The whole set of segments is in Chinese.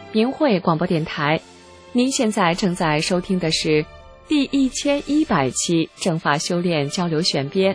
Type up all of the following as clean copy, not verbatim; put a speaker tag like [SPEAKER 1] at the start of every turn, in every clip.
[SPEAKER 1] 明慧广播电台。您现在正在收听的是第1100期正法修炼交流选编。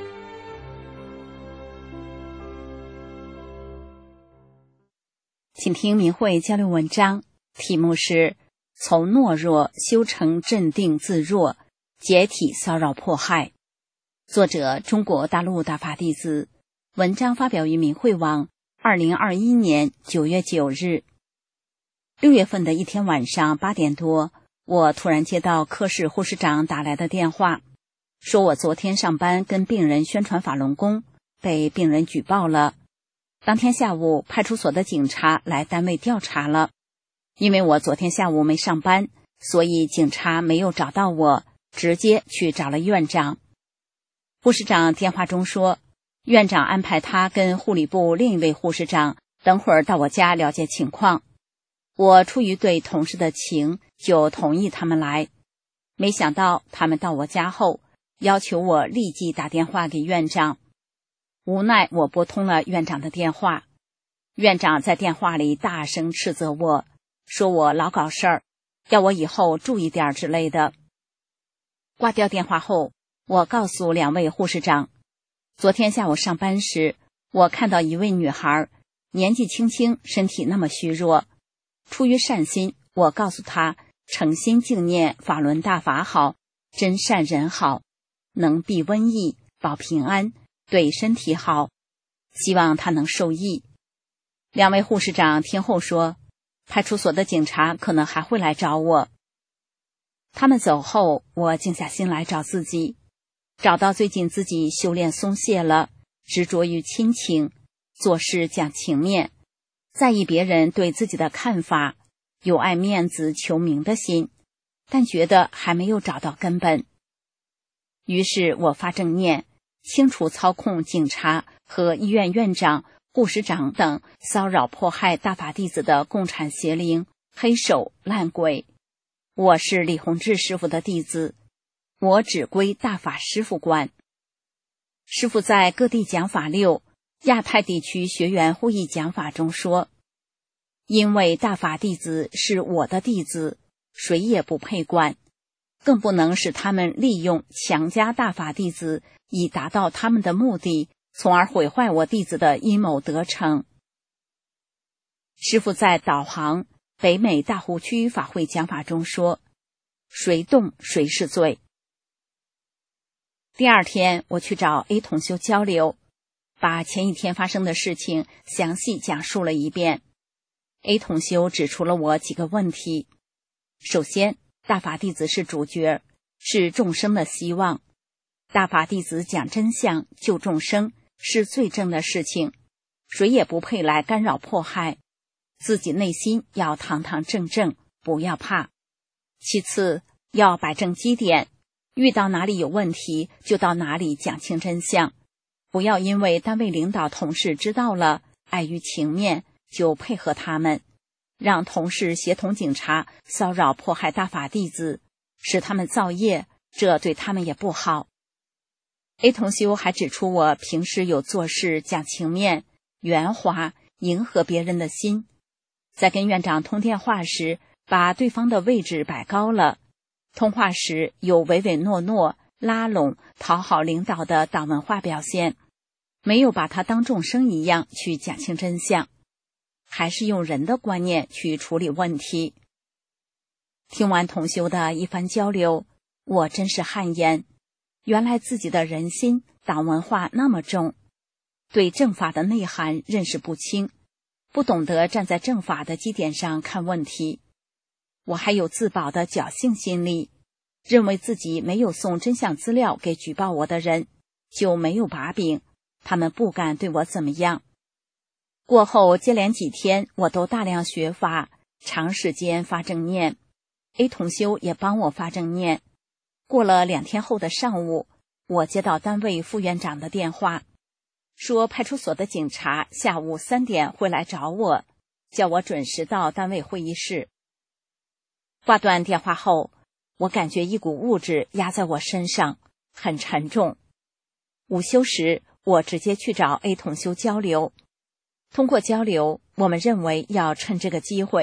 [SPEAKER 2] 请听明慧交流文章，题目是从懦弱修成镇定自若，解体骚扰迫害。作者中国大陆大法弟子，文章发表于明慧网2021年9月9日。6月份的一天晚上8点多，我突然接到科室护士长打来的电话，说我昨天上班跟病人宣传法轮功，被病人举报了。当天下午，派出所的警察来单位调查了。因为我昨天下午没上班，所以警察没有找到我，直接去找了院长。护士长电话中说，院长安排他跟护理部另一位护士长等会儿到我家了解情况。我出于对同事的情，就同意他们来。没想到他们到我家后，要求我立即打电话给院长。无奈我拨通了院长的电话，院长在电话里大声斥责我，说我老搞事儿，要我以后注意点之类的。挂掉电话后，我告诉2位护士长，昨天下午上班时，我看到一位女孩，年纪轻轻，身体那么虚弱。出于善心，我告诉她诚心敬念法轮大法好，真善人好，能避瘟疫，保平安，对身体好，希望她能受益。2位护士长听后说，派出所的警察可能还会来找我。他们走后，我静下心来找自己，找到最近自己修炼松懈了，执着于亲情，做事讲情面，在意别人对自己的看法，有爱面子求名的心，但觉得还没有找到根本。于是我发正念，清除操控警察和医院院长、护士长等骚扰迫害大法弟子的共产邪灵、黑手、烂鬼。我是李洪志师傅的弟子，我只归大法师傅管。师傅在各地讲法6亚太地区学员会议讲法中说，因为大法弟子是我的弟子，谁也不配管，更不能使他们利用强加大法弟子以达到他们的目的，从而毁坏我弟子的阴谋得逞。师父在导航北美大湖区法会讲法中说，谁动谁是罪。第2天我去找 A 同修交流，把前一天发生的事情详细讲述了一遍。A 同修指出了我几个问题。首先，大法弟子是主角，是众生的希望。大法弟子讲真相、救众生是最正的事情，谁也不配来干扰迫害。自己内心要堂堂正正，不要怕。其次，要摆正基点，遇到哪里有问题就到哪里讲清真相，不要因为单位领导同事知道了，碍于情面就配合他们，让同事协同警察骚扰迫害大法弟子，使他们造业，这对他们也不好。A 同修还指出，我平时有做事讲情面、圆滑，迎合别人的心，在跟院长通电话时，把对方的位置摆高了，通话时有唯唯诺诺、拉拢、讨好领导的党文化表现，没有把他当众生一样去讲清真相，还是用人的观念去处理问题。听完同修的一番交流，我真是汗颜，原来自己的人心、党文化那么重，对正法的内涵认识不清，不懂得站在正法的基点上看问题。我还有自保的侥幸心理，认为自己没有送真相资料给举报我的人，就没有把柄，他们不敢对我怎么样。过后接连几天，我都大量学法，长时间发正念。A 同修也帮我发正念。过了2天后的上午，我接到单位副院长的电话，说派出所的警察下午3点会来找我，叫我准时到单位会议室。挂断电话后，我感觉一股物质压在我身上，很沉重。午休时，我直接去找 A 同修交流。通过交流，我们认为要趁这个机会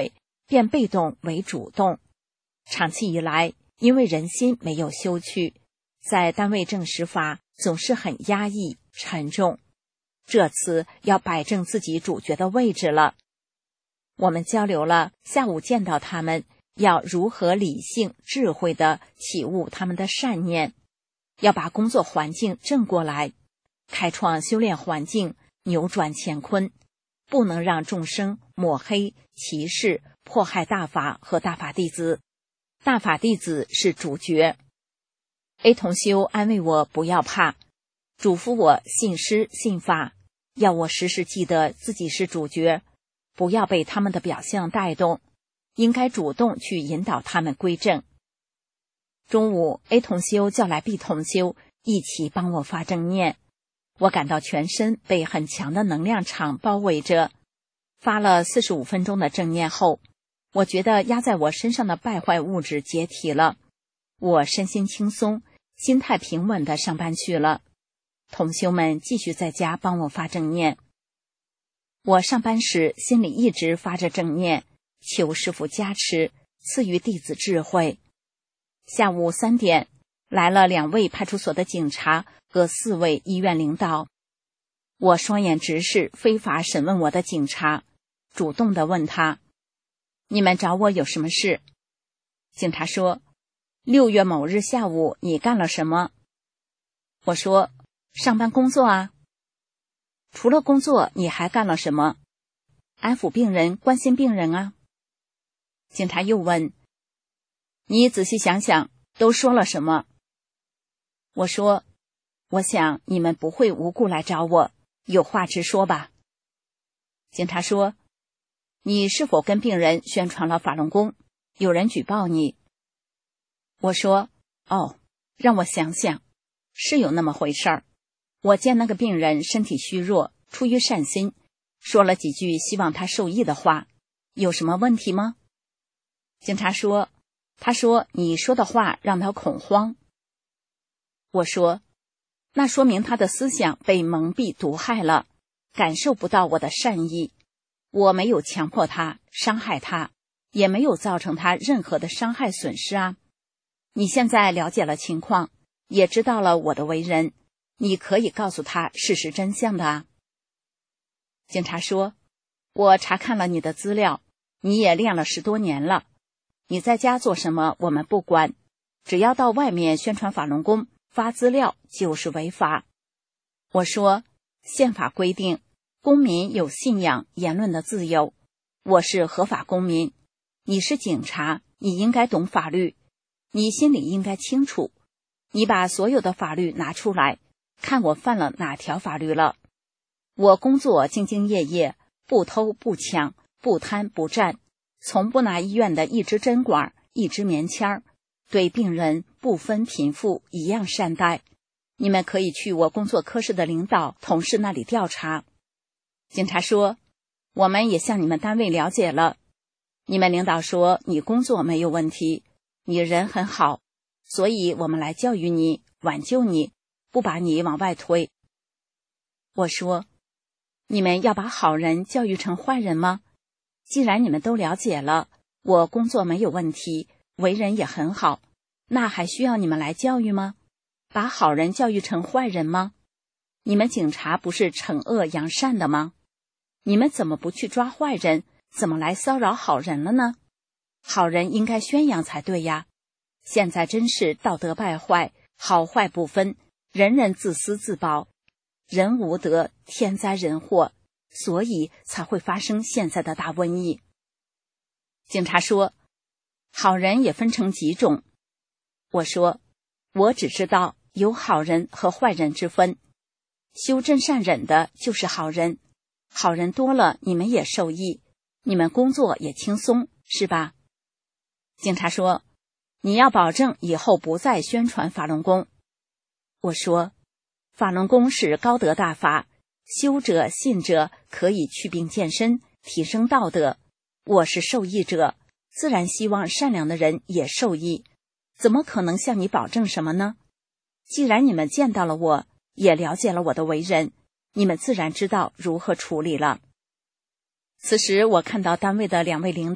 [SPEAKER 2] 变被动为主动。长期以来，因为人心没有修去，在单位正实法总是很压抑沉重。这次要摆正自己主角的位置了。我们交流了下午见到他们要如何理性智慧地启悟他们的善念，要把工作环境正过来，开创修炼环境，扭转乾坤，不能让众生抹黑歧视迫害大法和大法弟子。大法弟子是主角。A 同修安慰我不要怕，嘱咐我信师信法，要我时时记得自己是主角，不要被他们的表象带动，应该主动去引导他们归正。中午 A 同修叫来 B 同修一起帮我发正念，我感到全身被很强的能量场包围着。发了45分钟的正念后，我觉得压在我身上的败坏物质解体了，我身心轻松，心态平稳地上班去了。同修们继续在家帮我发正念。我上班时心里一直发着正念，求师父加持，赐予弟子智慧。下午3点，来了2位派出所的警察和4位医院领导。我双眼直视非法审问我的警察，主动地问他：你们找我有什么事？警察说：6月某日下午你干了什么？我说：上班工作啊。除了工作你还干了什么？安抚病人，关心病人啊。警察又问：你仔细想想，都说了什么？我说：我想你们不会无故来找我，有话直说吧。警察说：你是否跟病人宣传了法轮功？有人举报你。我说：让我想想，是有那么回事儿。我见那个病人身体虚弱，出于善心，说了几句希望他受益的话，有什么问题吗？警察说：他说你说的话让他恐慌。我说：那说明他的思想被蒙蔽毒害了，感受不到我的善意。我没有强迫他，伤害他，也没有造成他任何的伤害损失啊。你现在了解了情况，也知道了我的为人，你可以告诉他事实真相的啊。警察说：我查看了你的资料，你也练了10多年了，你在家做什么我们不管，只要到外面宣传法轮功发资料就是违法。我说：宪法规定公民有信仰言论的自由，我是合法公民，你是警察，你应该懂法律，你心里应该清楚，你把所有的法律拿出来，看我犯了哪条法律了。我工作兢兢业业，不偷不抢，不贪不占，从不拿医院的一支针管一支棉签，对病人不分贫富一样善待。你们可以去我工作科室的领导同事那里调查。警察说：我们也向你们单位了解了，你们领导说你工作没有问题，你人很好，所以我们来教育你，挽救你，不把你往外推。我说：你们要把好人教育成坏人吗？既然你们都了解了，我工作没有问题，为人也很好，那还需要你们来教育吗？把好人教育成坏人吗？你们警察不是惩恶扬善的吗？你们怎么不去抓坏人，怎么来骚扰好人了呢？好人应该宣扬才对呀。现在真是道德败坏，好坏不分，人人自私自保，人无德，天灾人祸，所以才会发生现在的大瘟疫。警察说：好人也分成几种。我说：我只知道有好人和坏人之分，修真善忍的就是好人，好人多了你们也受益，你们工作也轻松，是吧？警察说：你要保证以后不再宣传法轮功。我说：法轮功是高德大法，修者信者可以祛病健身，提升道德，我是受益者，自然希望善良的人也受益，怎么可能向你保证什么呢？既然你们见到了我，也了解了我的为人，你们自然知道如何处理了。此时我看到单位的2位领导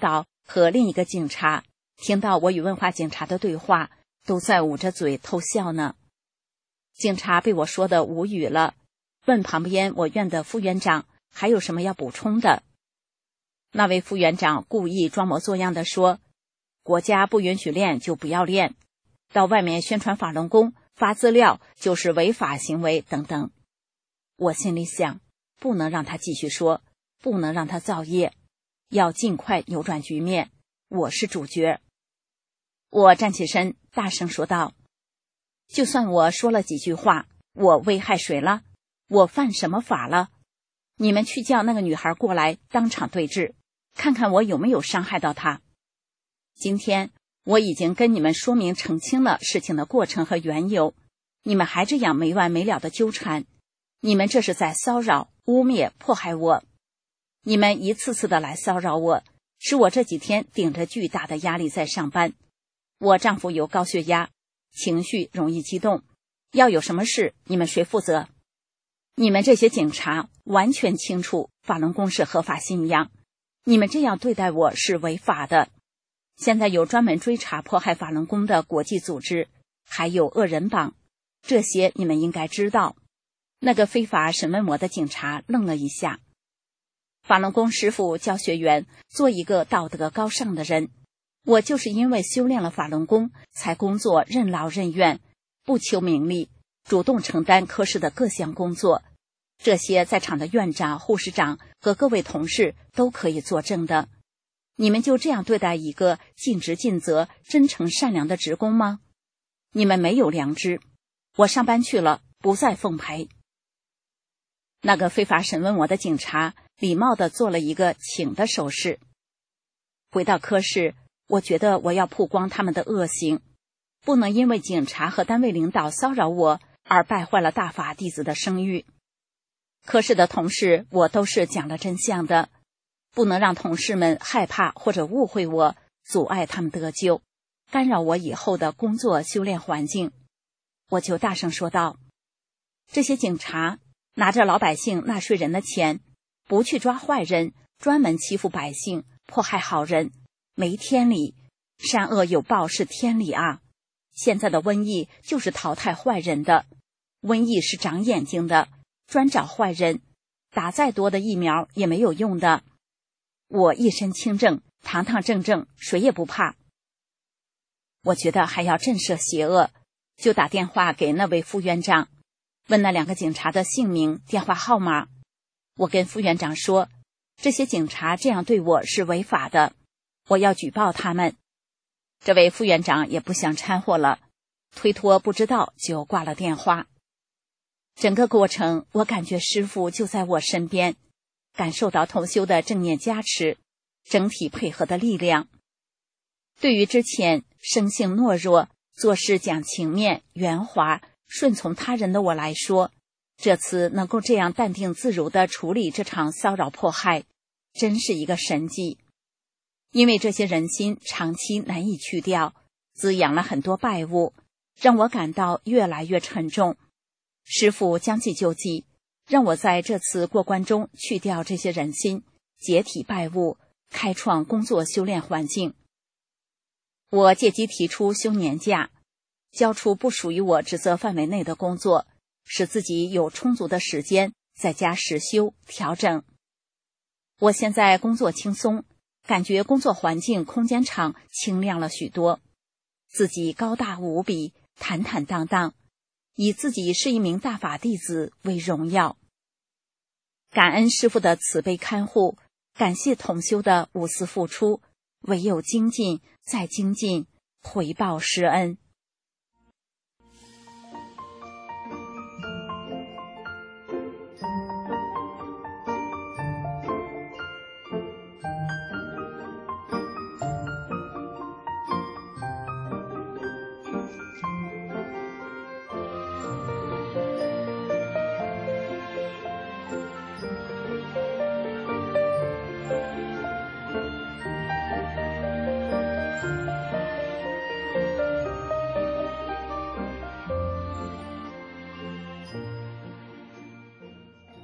[SPEAKER 2] 和另一个警察听到我与文化警察的对话，都在捂着嘴偷笑呢。警察被我说得无语了，问旁边我院的副院长还有什么要补充的。那位副院长故意装模作样地说，国家不允许练就不要练，到外面宣传法轮功发资料就是违法行为等等。我心里想，不能让他继续说，不能让他造业，要尽快扭转局面，我是主角。我站起身大声说道，就算我说了几句话，我危害谁了？我犯什么法了？你们去叫那个女孩过来当场对质，看看我有没有伤害到她。今天我已经跟你们说明澄清了事情的过程和缘由，你们还这样没完没了的纠缠，你们这是在骚扰、污蔑、迫害我。你们一次次的来骚扰我，使我这几天顶着巨大的压力在上班。我丈夫有高血压，情绪容易激动，要有什么事，你们谁负责？你们这些警察完全清楚法轮功是合法信仰，你们这样对待我是违法的。现在有专门追查迫害法轮功的国际组织，还有恶人榜，这些你们应该知道。那个非法审问我的警察愣了一下。法轮功师傅教学员做一个道德高尚的人，我就是因为修炼了法轮功，才工作任劳任怨，不求名利，主动承担科室的各项工作。这些在场的院长、护士长和各位同事都可以作证的。你们就这样对待一个尽职尽责、真诚善良的职工吗？你们没有良知。我上班去了，不再奉陪。那个非法审问我的警察礼貌地做了一个请的手势。回到科室，我觉得我要曝光他们的恶行，不能因为警察和单位领导骚扰我而败坏了大法弟子的声誉。科室的同事我都是讲了真相的，不能让同事们害怕或者误会我，阻碍他们得救，干扰我以后的工作修炼环境。我就大声说道，这些警察拿着老百姓纳税人的钱，不去抓坏人，专门欺负百姓，迫害好人，没天理。善恶有报是天理啊！现在的瘟疫就是淘汰坏人的，瘟疫是长眼睛的，专找坏人，打再多的疫苗也没有用的。我一身清正，堂堂正正，谁也不怕。我觉得还要震慑邪恶，就打电话给那位副院长，问那两个警察的姓名、电话号码。我跟副院长说，这些警察这样对我是违法的，我要举报他们。这位副院长也不想掺和了，推脱不知道就挂了电话。整个过程我感觉师父就在我身边，感受到同修的正念加持，整体配合的力量。对于之前生性懦弱、做事讲情面、圆滑、顺从他人的我来说，这次能够这样淡定自如地处理这场骚扰迫害，真是一个神迹。因为这些人心长期难以去掉，滋养了很多败物，让我感到越来越沉重。师父将计就计，让我在这次过关中去掉这些人心，解体败物，开创工作修炼环境。我借机提出休年假，交出不属于我职责范围内的工作，使自己有充足的时间在家实修调整。我现在工作轻松，感觉工作环境空间场清亮了许多，自己高大无比，坦坦荡荡，以自己是一名大法弟子为荣耀。感恩师父的慈悲看护，感谢同修的无私付出，唯有精进再精进，回报师恩。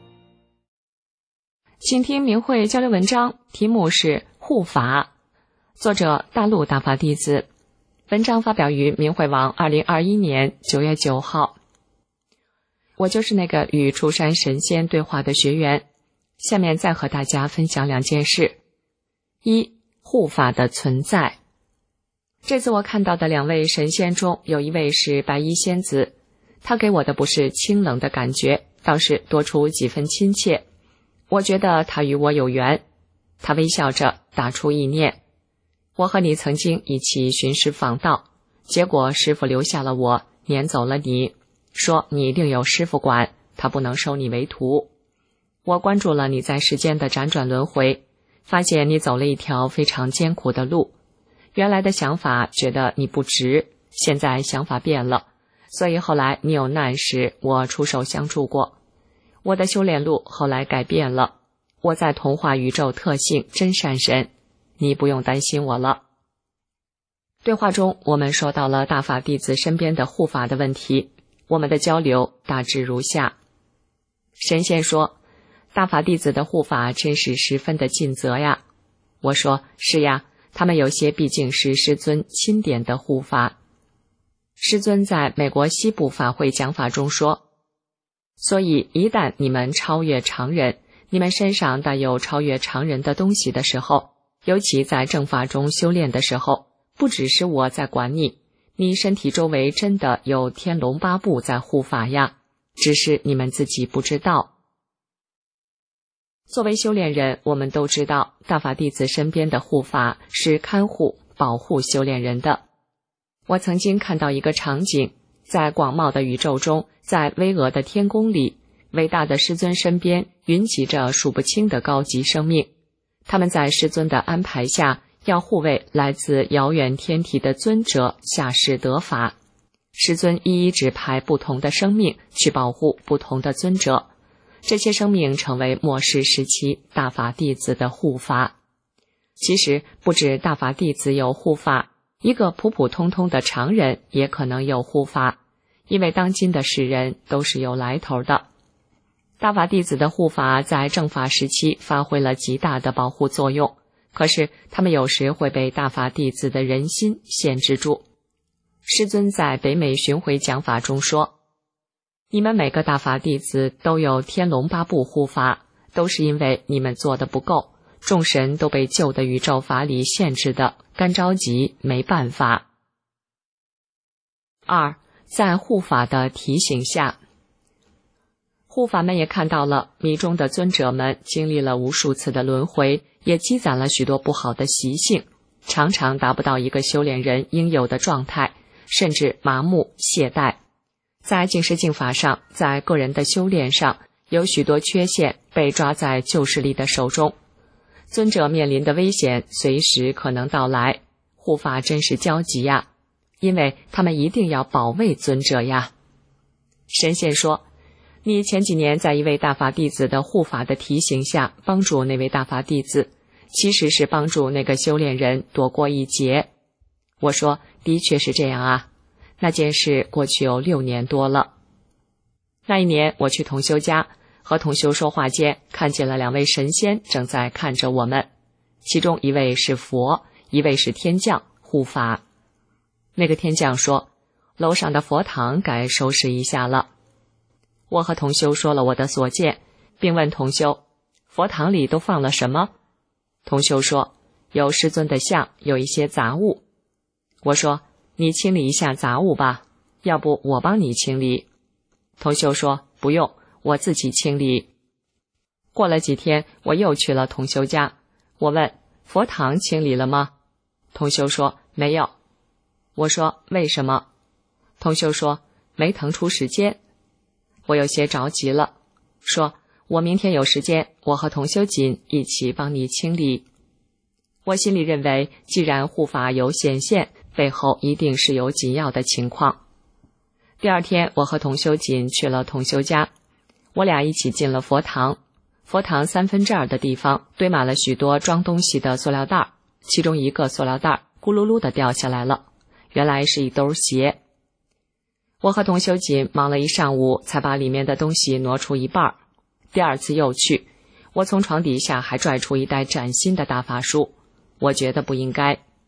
[SPEAKER 1] 请听明慧交流文章，题目是护法。 作者大陆大法弟子，文章发表于明慧网2021年9月9号。我就是那个与出山神仙对话的学员，下面再和大家分享2件事。一、护法的存在。这次我看到的2位神仙中，有一位是白衣仙子，她给我的不是清冷的感觉，倒是多出几分亲切。我觉得她与我有缘。她微笑着打出意念：我和你曾经一起寻师访道，结果师父留下了我，撵走了你，说你另有师父管，他不能收你为徒。我关注了你在世间的辗转轮回，发现你走了一条非常艰苦的路。原来的想法觉得你不值，现在想法变了，所以后来你有难时，我出手相助过。我的修炼路后来改变了，我在同化宇宙特性真善神，你不用担心我了。对话中，我们说到了大法弟子身边的护法的问题，我们的交流大致如下。神仙说，大法弟子的护法真是十分的尽责呀。我说，是呀，他们有些毕竟是师尊钦点的护法。师尊在美国西部法会讲法中说，所以一旦你们超越常人，你们身上带有超越常人的东西的时候，尤其在正法中修炼的时候，不只是我在管你，你身体周围真的有天龙八部在护法呀，只是你们自己不知道。作为修炼人，我们都知道大法弟子身边的护法是看护保护修炼人的。我曾经看到一个场景，在广袤的宇宙中，在巍峨的天宫里，伟大的师尊身边云集着数不清的高级生命，他们在师尊的安排下，要护卫来自遥远天体的尊者下世得法。师尊一一指派不同的生命去保护不同的尊者，这些生命成为末世时期大法弟子的护法。其实不止大法弟子有护法，一个普普通通的常人也可能有护法，因为当今的世人都是有来头的。大法弟子的护法在正法时期发挥了极大的保护作用，可是他们有时会被大法弟子的人心限制住。师尊在北美巡回讲法中说，你们每个大法弟子都有天龙八部护法，都是因为你们做的不够，众神都被旧的宇宙法理限制的，干着急没办法。2. 在护法的提醒下，护法们也看到了迷中的尊者们经历了无数次的轮回，也积攒了许多不好的习性，常常达不到一个修炼人应有的状态，甚至麻木懈怠。在净施净法上，在个人的修炼上，有许多缺陷被抓在旧势力的手中，尊者面临的危险随时可能到来，护法真是焦急呀，因为他们一定要保卫尊者呀。神仙说，你前几年在一位大法弟子的护法的提醒下帮助那位大法弟子，其实是帮助那个修炼人躲过一劫。我说，的确是这样啊。那件事过去有6年多了。那一年我去同修家，和同修说话间，看见了2位神仙正在看着我们，其中一位是佛，一位是天将护法。那个天将说，楼上的佛堂该收拾一下了。我和同修说了我的所见，并问同修，佛堂里都放了什么？同修说，有师尊的像，有一些杂物。我说，你清理一下杂物吧，要不我帮你清理。同修说，不用，我自己清理。过了几天，我又去了同修家，我问，佛堂清理了吗？同修说，没有。我说，为什么？同修说，没腾出时间。我有些着急了，说，我明天有时间，我和同修锦一起帮你清理。我心里认为，既然护法有显现，背后一定是有紧要的情况。第2天，我和同修锦去了同修家，我俩一起进了佛堂。佛堂2/3的地方堆满了许多装东西的塑料袋，其中一个塑料袋咕噜噜地掉下来了，原来是一兜鞋。我和同修锦忙了一上午，才把里面的东西挪出一半。第2次又去，我从床底下还拽出一袋崭新的大法书，我觉得不应该，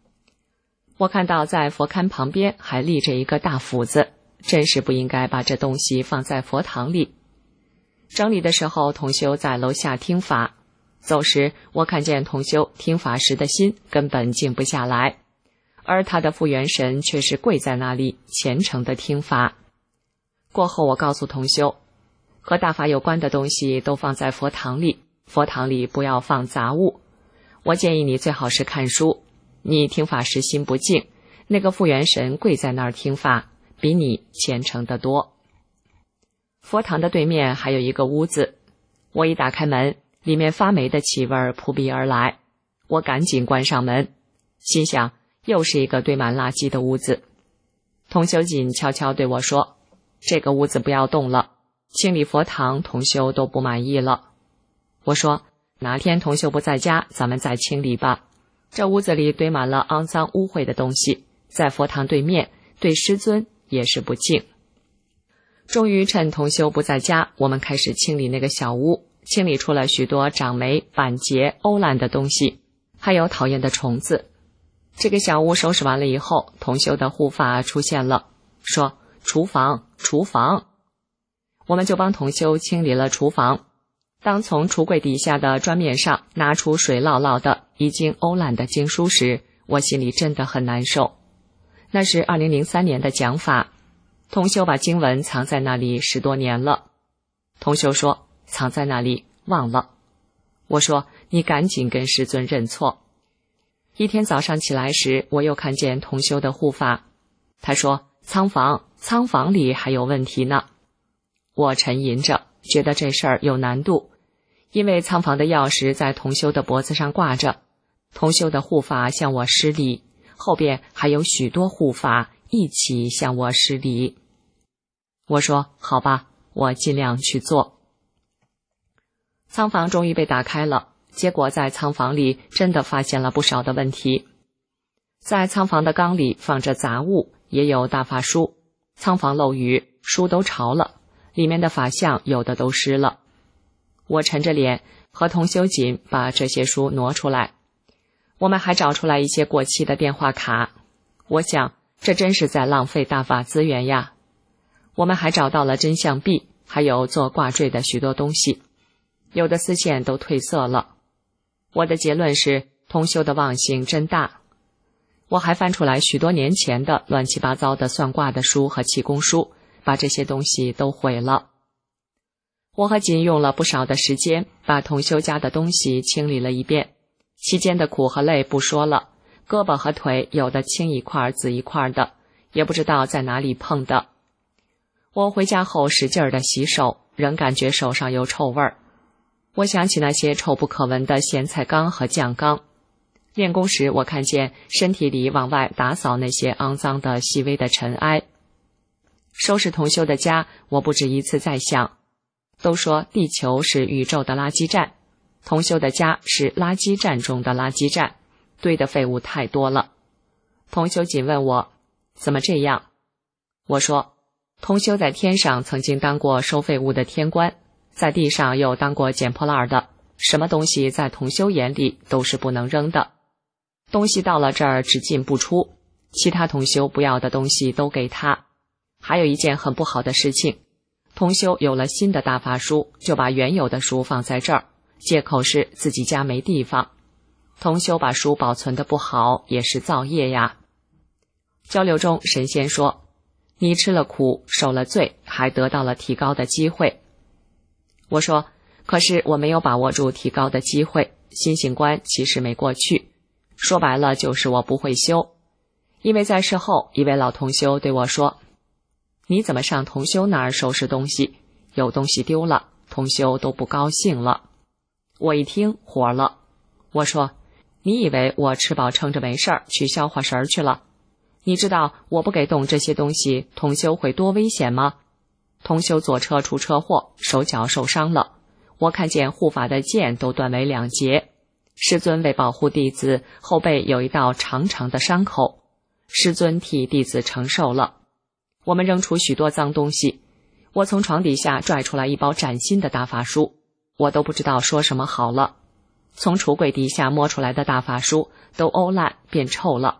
[SPEAKER 1] 我看到在佛龛旁边还立着一个大斧子，真是不应该把这东西放在佛堂里。整理的时候，同修在楼下听法，走时我看见同修听法时的心根本静不下来，而他的复原神却是跪在那里虔诚的听法。过后我告诉同修，和大法有关的东西都放在佛堂里，佛堂里不要放杂物。我建议你最好是看书，你听法时心不静，那个复原神跪在那儿听法，比你虔诚得多。佛堂的对面还有一个屋子，我一打开门，里面发霉的气味扑鼻而来，我赶紧关上门，心想又是一个堆满垃圾的屋子。同修锦悄悄对我说，这个屋子不要动了，清理佛堂同修都不满意了。我说，哪天同修不在家，咱们再清理吧。这屋子里堆满了肮脏污秽的东西，在佛堂对面，对师尊也是不敬。终于趁同修不在家，我们开始清理那个小屋，清理出了许多长霉、板结、欧烂的东西，还有讨厌的虫子。这个小屋收拾完了以后，同修的护法出现了，说厨房。我们就帮同修清理了厨房。当从橱柜底下的砖面上拿出水烙烙的已经欧烂的经书时，我心里真的很难受。那是2003年的讲法，同修把经文藏在那里10多年了。同修说藏在那里忘了。我说你赶紧跟师尊认错。一天早上起来时，我又看见同修的护法，他说仓房里还有问题呢。我沉吟着，觉得这事儿有难度，因为仓房的钥匙在同修的脖子上挂着，同修的护法向我施礼，后边还有许多护法一起向我施礼。我说好吧，我尽量去做。仓房终于被打开了，结果在仓房里真的发现了不少的问题。在仓房的缸里放着杂物，也有大法书，仓房漏雨，书都潮了，里面的法相有的都湿了。我沉着脸和同修锦把这些书挪出来。我们还找出来一些过期的电话卡，我想这真是在浪费大法资源呀。我们还找到了真相币，还有做挂坠的许多东西，有的丝线都褪色了。我的结论是同修的忘性真大。我还翻出来许多年前的乱七八糟的算卦的书和气功书，把这些东西都毁了。我和锦用了不少的时间，把同修家的东西清理了一遍，期间的苦和累不说了，胳膊和腿有的青一块紫一块的，也不知道在哪里碰的。我回家后使劲地洗手，仍感觉手上有臭味儿。我想起那些臭不可闻的咸菜缸和酱缸。练功时，我看见身体里往外打扫那些肮脏的细微的尘埃。收拾同修的家，我不止一次在想，都说地球是宇宙的垃圾站，同修的家是垃圾站中的垃圾站，堆的废物太多了。同修仅问我怎么这样，我说同修在天上曾经当过收废物的天官，在地上又当过捡破烂的，什么东西在同修眼里都是不能扔的，东西到了这儿只进不出，其他同修不要的东西都给他。还有一件很不好的事情，同修有了新的大法书，就把原有的书放在这儿，借口是自己家没地方。同修把书保存得不好，也是造业呀。交流中，神仙说，你吃了苦，受了罪，还得到了提高的机会。我说，可是我没有把握住提高的机会，心性关其实没过去，说白了就是我不会修。因为在事后，一位老同修对我说，你怎么上同修那儿收拾东西？有东西丢了，同修都不高兴了。我一听火了，我说，你以为我吃饱撑着没事儿去消化食儿去了？你知道我不给动这些东西，同修会多危险吗？同修坐车出车祸，手脚受伤了，我看见护法的剑都断为2截。师尊为保护弟子，后背有一道长长的伤口，师尊替弟子承受了。我们扔出许多脏东西，我从床底下拽出来一包崭新的大法书，我都不知道说什么好了。从橱柜底下摸出来的大法书都欧烂变臭了，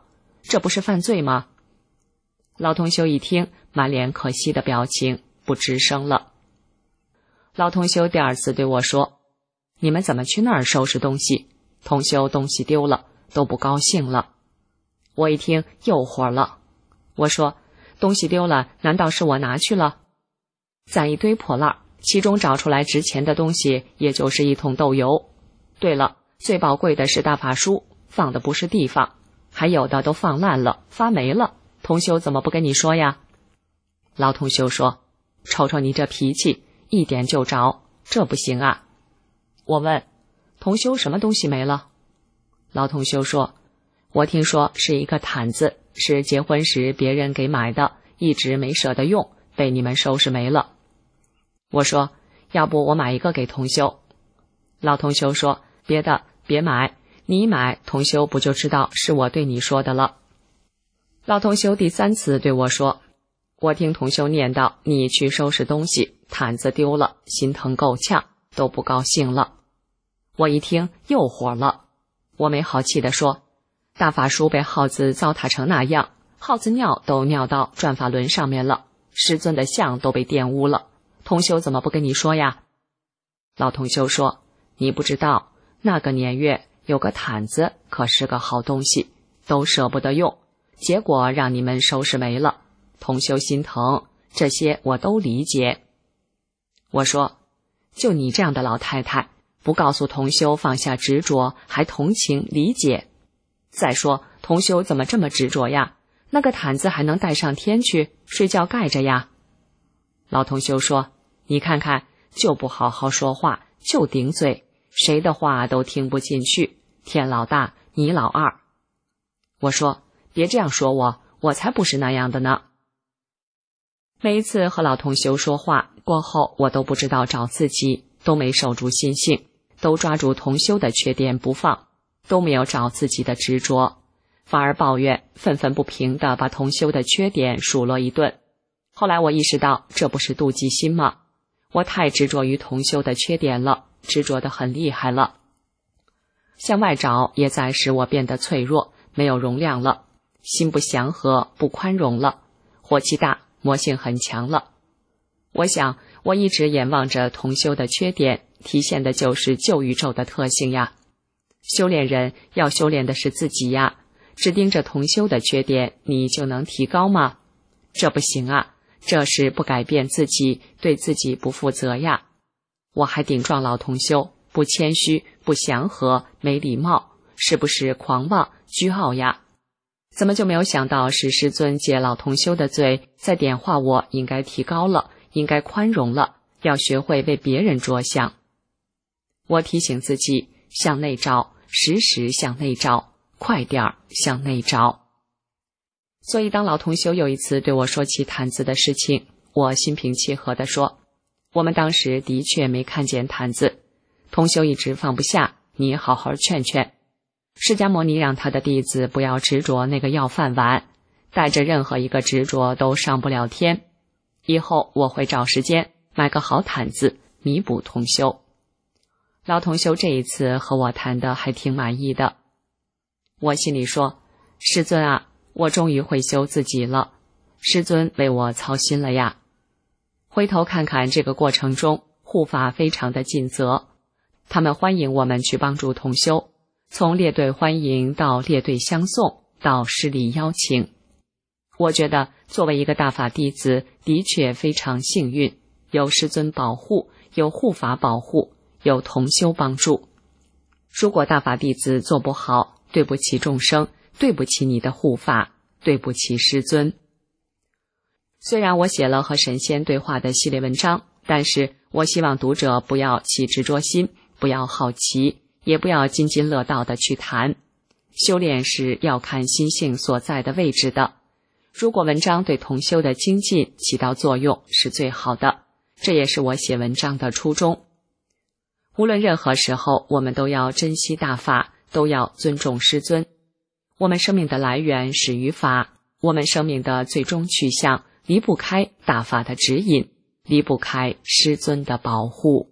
[SPEAKER 1] 这不是犯罪吗？老同修一听，满脸可惜的表情，不吱声了。老同修第二次对我说，你们怎么去那儿收拾东西？同修东西丢了，都不高兴了。我一听又火了，我说，东西丢了，难道是我拿去了？攒一堆破烂，其中找出来值钱的东西，也就是一桶豆油。对了，最宝贵的是大法书，放的不是地方，还有的都放烂了，发霉了。同修怎么不跟你说呀？老同修说，瞅瞅你这脾气，一点就着，这不行啊。我问，同修什么东西没了？老同修说，我听说是一个毯子，是结婚时别人给买的，一直没舍得用，被你们收拾没了。我说，要不我买一个给同修。老同修说，别的别买，你一买，同修不就知道是我对你说的了。老同修第三次对我说，我听同修念叨你去收拾东西，毯子丢了，心疼够呛，都不高兴了。我一听又火了，我没好气地说，大法书被耗子糟蹋成那样，耗子尿都尿到转法轮上面了，师尊的像都被玷污了，同修怎么不跟你说呀？老同修说，你不知道，那个年月有个毯子可是个好东西，都舍不得用，结果让你们收拾没了，同修心疼，这些我都理解。我说，就你这样的老太太，不告诉同修放下执着，还同情理解。再说，同修怎么这么执着呀？那个毯子还能带上天去，睡觉盖着呀。老同修说，你看看，就不好好说话，就顶嘴，谁的话都听不进去，天老大，你老二。我说，别这样说我，我才不是那样的呢。每一次和老同修说话过后，我都不知道找自己，都没守住心性，都抓住同修的缺点不放，都没有找自己的执着，反而抱怨，愤愤不平地把同修的缺点数落一顿。后来我意识到，这不是妒忌心吗？我太执着于同修的缺点了，执着得很厉害了。向外找也在使我变得脆弱，没有容量了，心不祥和，不宽容了，火气大，魔性很强了。我想，我一直眼望着同修的缺点，体现的就是旧宇宙的特性呀。修炼人要修炼的是自己呀，只盯着同修的缺点，你就能提高吗？这不行啊，这是不改变自己，对自己不负责呀。我还顶撞老同修，不谦虚，不祥和，没礼貌，是不是狂妄倨傲呀？怎么就没有想到是师尊借老同修的罪，在点化我应该提高了，应该宽容了，要学会为别人着想。我提醒自己，向内找，时时向内找，快点儿向内找。所以当老同修有一次对我说起毯子的事情，我心平气和地说，我们当时的确没看见毯子，同修一直放不下，你好好劝劝。释迦牟尼让他的弟子不要执着那个要饭碗，带着任何一个执着都上不了天。以后我会找时间买个好毯子弥补同修。老同修这一次和我谈的还挺满意的。我心里说，师尊啊，我终于会修自己了，师尊为我操心了呀。回头看看这个过程中，护法非常的尽责，他们欢迎我们去帮助同修，从列队欢迎到列队相送，到施礼邀请。我觉得作为一个大法弟子，的确非常幸运，有师尊保护，有护法保护，有同修帮助。如果大法弟子做不好，对不起众生，对不起你的护法，对不起师尊。虽然我写了和神仙对话的系列文章，但是我希望读者不要起执着心，不要好奇，也不要津津乐道的去谈。修炼是要看心性所在的位置的。如果文章对同修的精进起到作用，是最好的，这也是我写文章的初衷。无论任何时候，我们都要珍惜大法，都要尊重师尊。我们生命的来源始于法，我们生命的最终去向离不开大法的指引，离不开师尊的保护。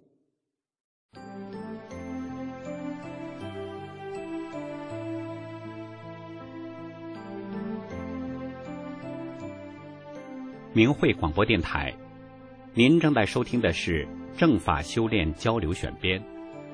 [SPEAKER 3] 明慧广播电台，您正在收听的是正法修炼交流选编。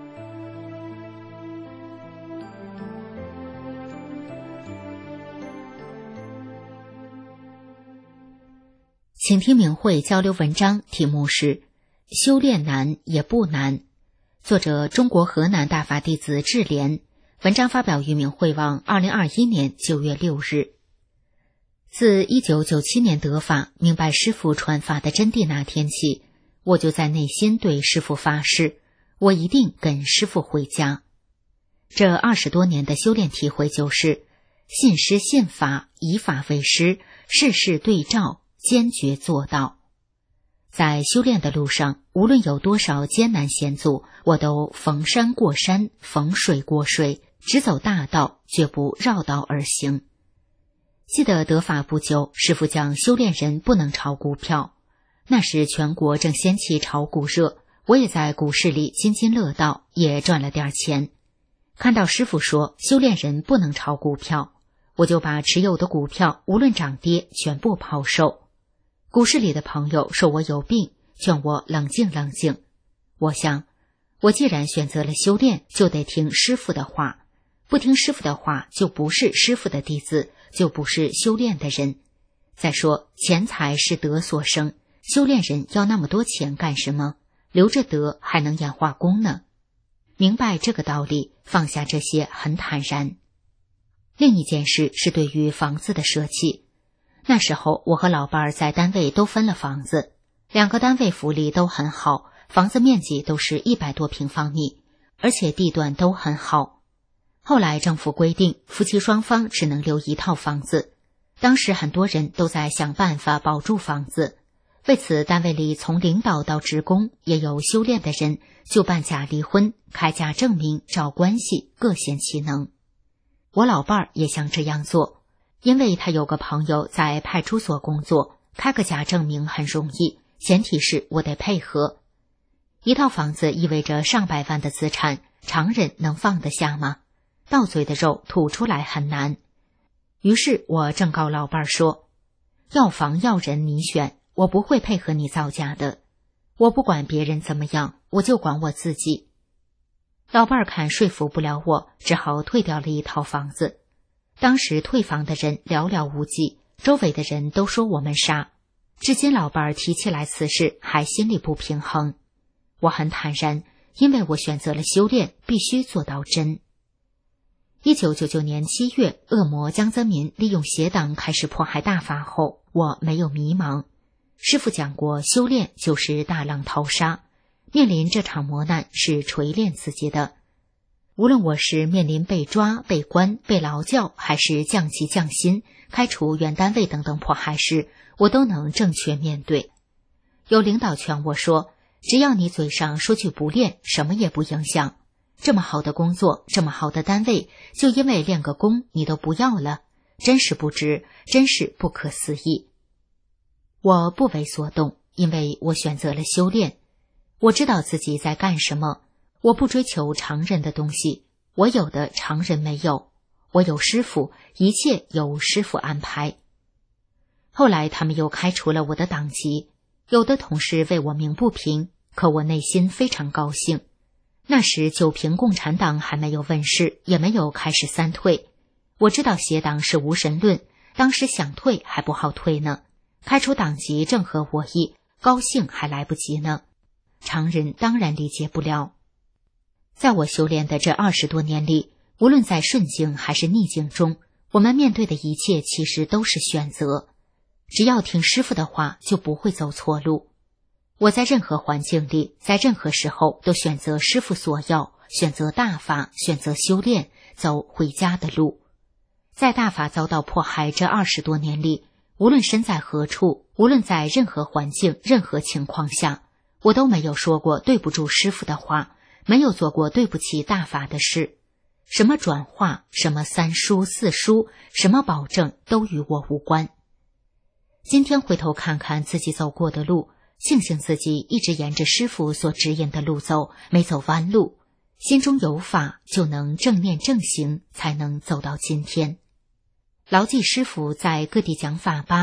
[SPEAKER 2] 请听明慧交流文章，题目是修炼难也不难，作者中国河南大法弟子智莲，文章发表于明慧网2021年9月6日。自1997年得法，明白师父传法的真谛那天起，我就在内心对师父发誓，我一定跟师父回家。这20多年的修炼体会就是，信师信法，以法为师，事事对照，坚决做到。在修炼的路上，无论有多少艰难险阻，我都逢山过山，逢水过水，只走大道，绝不绕道而行。记得得法不久，师父讲修炼人不能炒股票。那时全国正掀起炒股热，我也在股市里津津乐道，也赚了点钱。看到师父说修炼人不能炒股票，我就把持有的股票无论涨跌全部抛售。股市里的朋友说我有病，劝我冷静冷静。我想，我既然选择了修炼，就得听师父的话，不听师父的话，就不是师父的弟子，就不是修炼的人。再说，钱财是德所生，修炼人要那么多钱干什么？留着德还能演化功呢。明白这个道理，放下这些很坦然。另一件事是对于房子的舍弃。那时候我和老伴儿在单位都分了房子，2个单位福利都很好，房子面积都是100多平方米，而且地段都很好。后来政府规定夫妻双方只能留1套房子，当时很多人都在想办法保住房子。为此，单位里从领导到职工也有修炼的人，就办假离婚，开假证明，找关系，各显其能。我老伴儿也想这样做，因为他有个朋友在派出所工作，开个假证明很容易，前提是我得配合。1套房子意味着上百万的资产，常人能放得下吗？到嘴的肉吐出来很难。于是我正告老伴儿说，要房要人你选，我不会配合你造假的。我不管别人怎么样，我就管我自己。老伴儿看说服不了我，只好退掉了1套房子。当时退房的人寥寥无几，周围的人都说我们傻。至今老伴儿提起来此事，还心里不平衡。我很坦然，因为我选择了修炼，必须做到真。1999年7月，恶魔江泽民利用邪党开始迫害大法后，我没有迷茫。师父讲过，修炼就是大浪淘沙，面临这场磨难是锤炼自己的。无论我是面临被抓、被关、被劳教，还是降级降薪、开除原单位等等迫害时，我都能正确面对。有领导劝我说，只要你嘴上说句不练，什么也不影响。这么好的工作，这么好的单位，就因为练个功你都不要了，真是不值，真是不可思议。我不为所动，因为我选择了修炼。我知道自己在干什么，我不追求常人的东西，我有的常人没有。我有师父，一切由师父安排。后来他们又开除了我的党籍，有的同事为我鸣不平，可我内心非常高兴。那时九平共产党还没有问世，也没有开始3退。我知道邪党是无神论，当时想退还不好退呢。开除党籍正合我意，高兴还来不及呢。常人当然理解不了。在我修炼的这20多年里，无论在顺境还是逆境中，我们面对的一切其实都是选择。只要听师父的话，就不会走错路。我在任何环境里，在任何时候都选择师父所要，选择大法，选择修炼，走回家的路。在大法遭到迫害这20多年里，无论身在何处，无论在任何环境、任何情况下，我都没有说过对不住师父的话，没有做过对不起大法的事。什么转化，什么3书4书，什么保证，都与我无关。今天回头看看自己走过的路，庆幸自己一直沿着师父所指引的路走，没走弯路。心中有法，就能正念正行，才能走到今天。牢记师父在各地讲法吧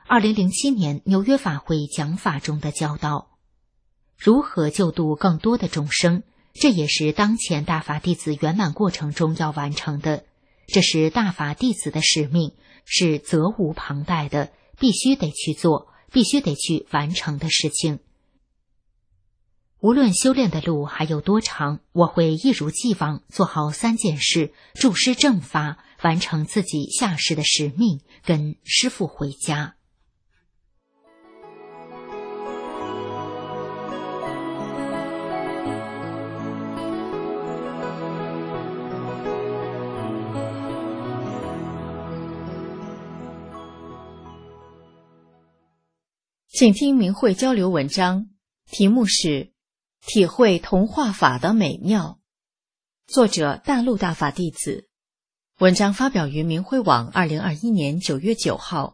[SPEAKER 2] 2007年纽约法会讲法中的教导。如何救度更多的众生，这也是当前大法弟子圆满过程中要完成的。这是大法弟子的使命，是责无旁贷的，必须得去做，必须得去完成的事情。无论修炼的路还有多长，我会一如既往做好3件事，注师正法，完成自己下世的使命，跟师父回家。
[SPEAKER 4] 请听明慧交流文章，题目是体会同化法的美妙，作者大陆大法弟子，文章发表于明慧网2021年9月9号。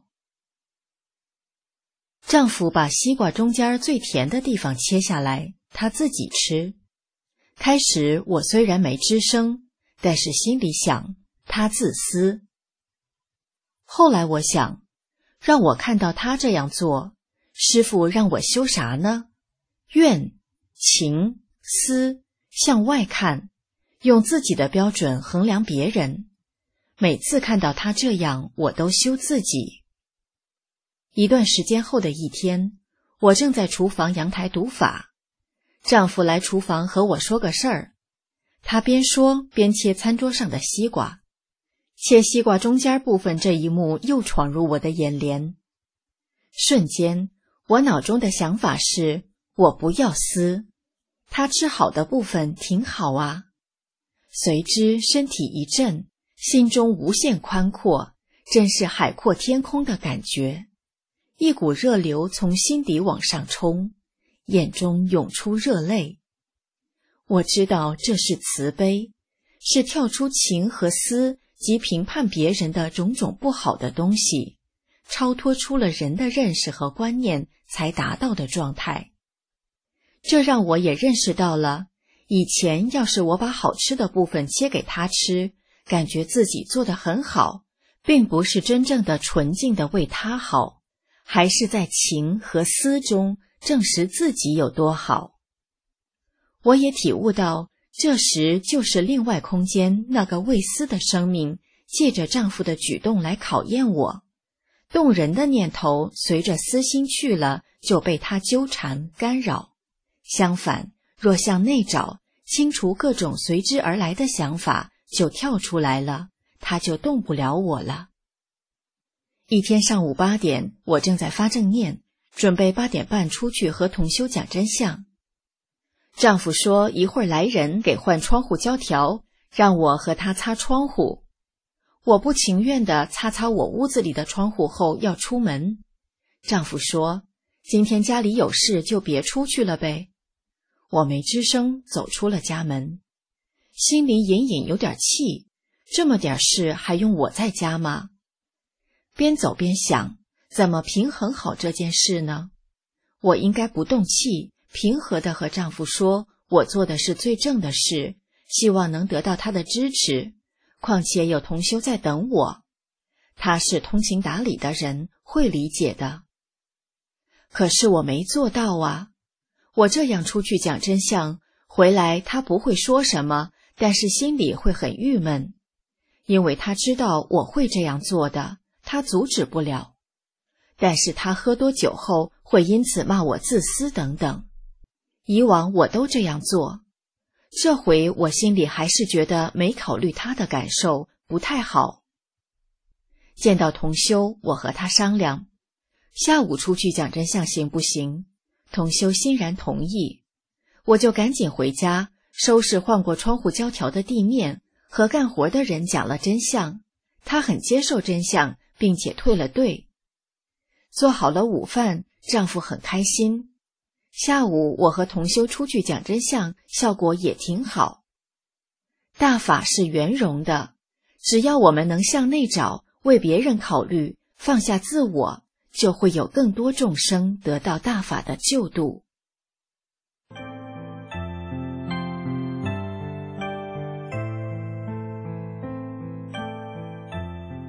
[SPEAKER 4] 丈夫把西瓜中间最甜的地方切下来，他自己吃。开始我虽然没吱声，但是心里想他自私。后来我想，让我看到他这样做，师父让我修啥呢？怨、情、思，向外看，用自己的标准衡量别人。每次看到他这样，我都修自己。一段时间后的一天，我正在厨房阳台读法，丈夫来厨房和我说个事儿。他边说边切餐桌上的西瓜，切西瓜中间部分这一幕又闯入我的眼帘。瞬间，我脑中的想法是，我不要撕，他吃好的部分挺好啊。随之身体一震，心中无限宽阔，真是海阔天空的感觉。一股热流从心底往上冲，眼中涌出热泪。我知道这是慈悲，是跳出情和思及评判别人的种种不好的东西，超脱出了人的认识和观念才达到的状态。这让我也认识到了，以前要是我把好吃的部分切给他吃，感觉自己做得很好，并不是真正的纯净的为他好，还是在情和思中证实自己有多好。我也体悟到，这时就是另外空间那个未思的生命，借着丈夫的举动来考验我。动人的念头随着私心去了，就被他纠缠干扰。相反，若向内找，清除各种随之而来的想法，就跳出来了，他就动不了我了。一天上午8点，我正在发正念，准备8点半出去和同修讲真相。丈夫说一会儿来人给换窗户胶条，让我和他擦窗户。我不情愿地擦擦我屋子里的窗户后要出门。丈夫说，今天家里有事就别出去了呗。我没吱声，走出了家门，心里隐隐有点气，这么点事还用我在家吗？边走边想，怎么平衡好这件事呢？我应该不动气，平和地和丈夫说，我做的是最正的事，希望能得到他的支持，况且有同修在等我。他是通情达理的人，会理解的。可是我没做到啊。我这样出去讲真相，回来他不会说什么，但是心里会很郁闷，因为他知道我会这样做的，他阻止不了。但是他喝多酒后会因此骂我自私等等。以往我都这样做，这回我心里还是觉得没考虑他的感受，不太好。见到同修，我和他商量，下午出去讲真相行不行？同修欣然同意。我就赶紧回家，收拾换过窗户胶条的地面，和干活的人讲了真相。他很接受真相，并且退了队。做好了午饭，丈夫很开心。下午我和同修出去讲真相，效果也挺好。大法是圆融的，只要我们能向内找，为别人考虑，放下自我，就会有更多众生得到大法的救度。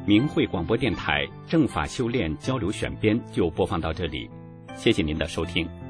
[SPEAKER 3] 明慧广播电台正法修炼交流选编就播放到这里，谢谢您的收听。